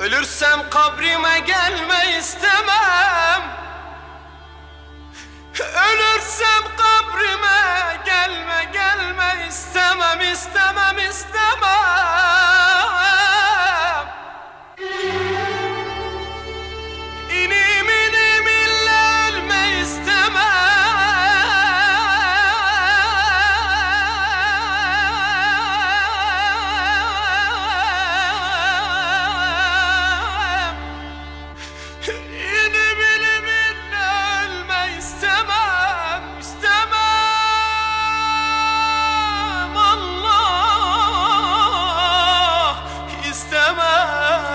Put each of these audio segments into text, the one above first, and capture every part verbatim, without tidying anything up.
Ölürsem kabrime gelme istemem. Ölürsem kabrime gelme gelme istemem istemem istemem. İnim inim illa ölme istemem. İnim inim illa ölme istemem istemem. Allah istemem.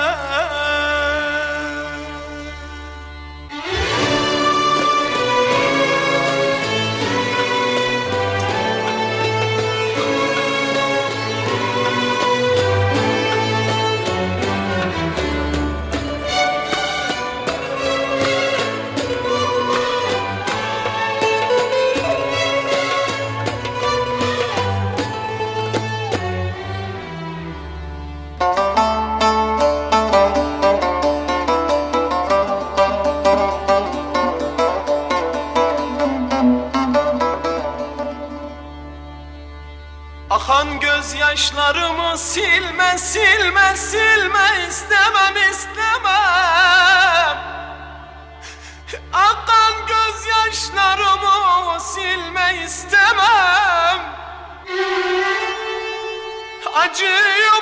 Akan gözyaşlarımı silme silme silme istemem istemem. Akan gözyaşlarımı silme istemem. Acıyı